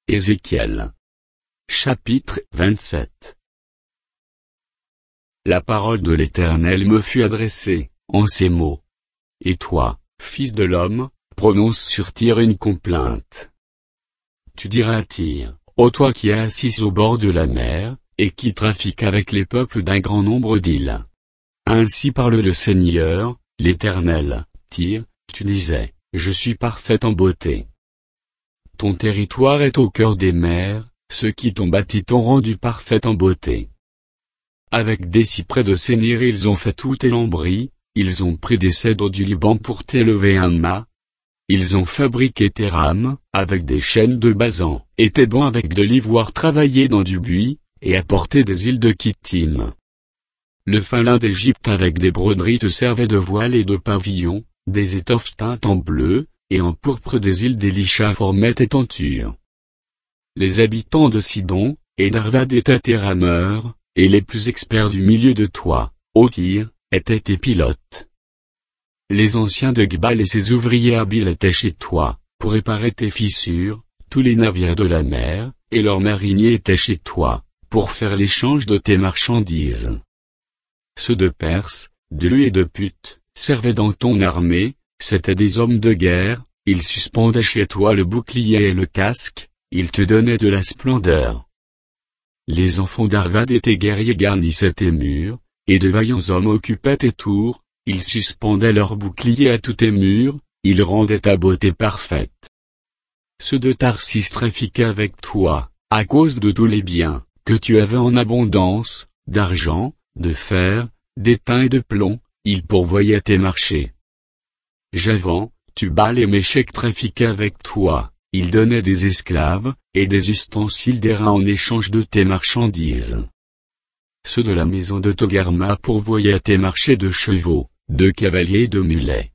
Ézéchiel. Chapitre 27. La parole de l'Éternel me fut adressée, en ces mots. Et toi, fils de l'homme, prononce sur Tyr une complainte. Tu diras à Tyr, ô toi qui es assis au bord de la mer, et qui trafique avec les peuples d'un grand nombre d'îles. Ainsi parle le Seigneur, l'Éternel, Tyr, tu disais, je suis parfait en beauté. Ton territoire est au cœur des mers, ceux qui t'ont bâti t'ont rendu parfait en beauté. Avec des cyprès de Sénir ils ont fait tout tes lambris, ils ont pris des cèdres du Liban pour t'élever un mât. Ils ont fabriqué tes rames, avec des chaînes de Basan, et tes bancs avec de l'ivoire travaillé dans du buis, et apporté des îles de Kittim. Le fin lin d'Égypte avec des broderies te servait de voile et de pavillon, des étoffes teintes en bleu, et en pourpre des îles d'Élisha formaient tes tentures. Les habitants de Sidon, et d'Arvad étaient tes rameurs, et les plus experts du milieu de toi, ô Tyr, étaient tes pilotes. Les anciens de Gbal et ses ouvriers habiles étaient chez toi, pour réparer tes fissures, tous les navires de la mer, et leurs mariniers étaient chez toi, pour faire l'échange de tes marchandises. Ceux de Perse, de Lu et de Put, servaient dans ton armée, c'étaient des hommes de guerre, ils suspendaient chez toi le bouclier et le casque, ils te donnaient de la splendeur. Les enfants d'Arvad et tes guerriers garnissaient tes murs, et de vaillants hommes occupaient tes tours, ils suspendaient leurs boucliers à tous tes murs, ils rendaient ta beauté parfaite. Ceux de Tarsis trafiquaient avec toi, à cause de tous les biens que tu avais en abondance, d'argent, de fer, d'étain et de plomb, ils pourvoyaient tes marchés. Javan, Tubal et Méchec trafiquaient avec toi, ils donnaient des esclaves, et des ustensiles d'airain en échange de tes marchandises. Ceux de la maison de Togarma pourvoyaient tes marchés de chevaux, de cavaliers et de mulets.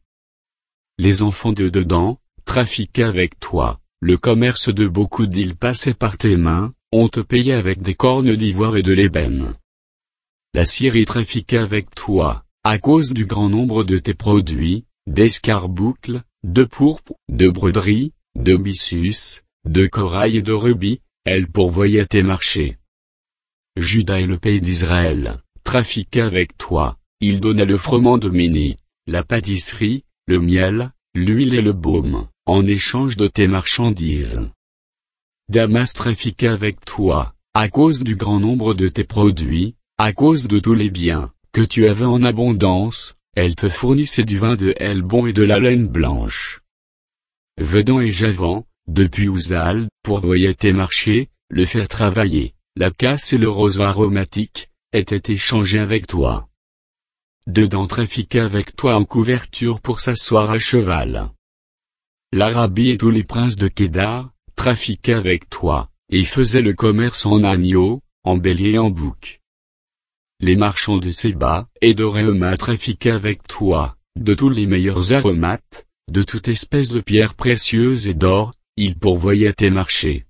Les enfants de Dedan, trafiquaient avec toi, le commerce de beaucoup d'îles passait par tes mains, on te payait avec des cornes d'ivoire et de l'ébène. La Syrie trafiquait avec toi, à cause du grand nombre de tes produits, d'escarboucles, de pourpre, de broderies, de byssus, de corail et de rubis, elle pourvoyait tes marchés. Juda et le pays d'Israël, trafiquaient avec toi, ils donnaient le froment de Ménit, la pâtisserie, le miel, l'huile et le baume, en échange de tes marchandises. Damas trafiquait avec toi, à cause du grand nombre de tes produits, à cause de tous les biens que tu avais en abondance, elle te fournissait du vin de Helbon et de la laine blanche. Vedan et Javan, depuis Uzal, pourvoyaient tes marchés, le fer travaillé, la casse et le roseau aromatique, étaient échangés avec toi. Dedan trafiquait avec toi en couverture pour s'asseoir à cheval. L'Arabie et tous les princes de Kédar, trafiquaient avec toi, et faisaient le commerce en agneaux, en béliers et en boucs. Les marchands de Séba et de Réuma trafiquaient avec toi, de tous les meilleurs aromates, de toute espèce de pierres précieuses et d'or, ils pourvoyaient tes marchés.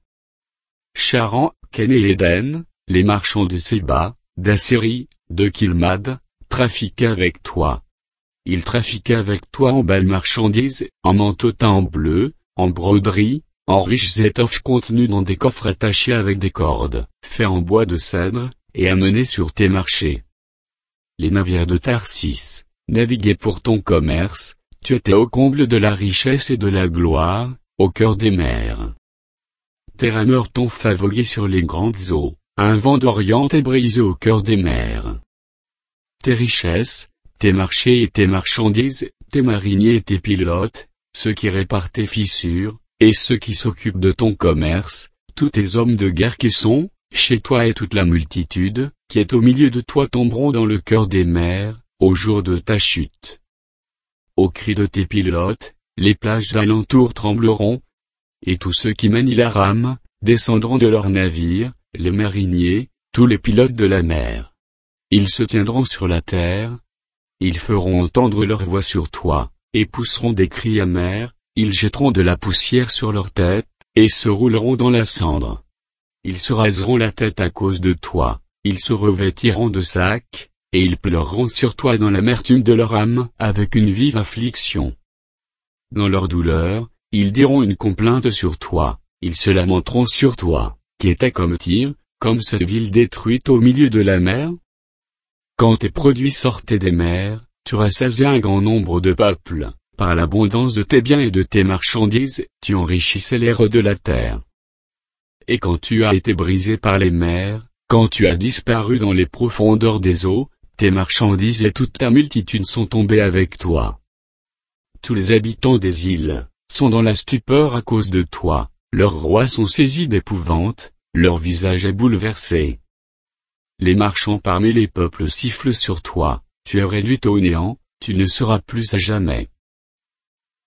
Charan, Ken et Éden, les marchands de Séba, d'Assyrie, de Kilmad, trafiquaient avec toi. Ils trafiquaient avec toi en belles marchandises, en manteaux teints en bleu, en broderie, en riches étoffes contenues dans des coffres attachés avec des cordes, faits en bois de cèdre, et amenés sur tes marchés. Les navires de Tarsis, naviguaient pour ton commerce, tu étais au comble de la richesse et de la gloire, au cœur des mers. Tes rameurs t'ont fait voguer sur les grandes eaux, un vent d'Orient est brisé au cœur des mers. Tes richesses, tes marchés et tes marchandises, tes mariniers et tes pilotes, ceux qui réparent tes fissures, et ceux qui s'occupent de ton commerce, tous tes hommes de guerre qui sont, chez toi et toute la multitude, qui est au milieu de toi tomberont dans le cœur des mers, au jour de ta chute. Au cri de tes pilotes, les plages d'alentour trembleront, et tous ceux qui manient la rame, descendront de leurs navires, les mariniers, tous les pilotes de la mer. Ils se tiendront sur la terre, ils feront entendre leur voix sur toi, et pousseront des cris amers, ils jetteront de la poussière sur leur tête, et se rouleront dans la cendre. Ils se raseront la tête à cause de toi, ils se revêtiront de sacs, et ils pleureront sur toi dans l'amertume de leur âme, avec une vive affliction. Dans leur douleur, ils diront une complainte sur toi, ils se lamenteront sur toi, qui étais comme Tyr, comme cette ville détruite au milieu de la mer. Quand tes produits sortaient des mers, tu rassasiais un grand nombre de peuples, par l'abondance de tes biens et de tes marchandises, tu enrichissais les rois de la terre. Et quand tu as été brisé par les mers, quand tu as disparu dans les profondeurs des eaux, tes marchandises et toute ta multitude sont tombées avec toi. Tous les habitants des îles sont dans la stupeur à cause de toi, leurs rois sont saisis d'épouvante, leur visage est bouleversé. Les marchands parmi les peuples sifflent sur toi, tu es réduit au néant, tu ne seras plus à jamais.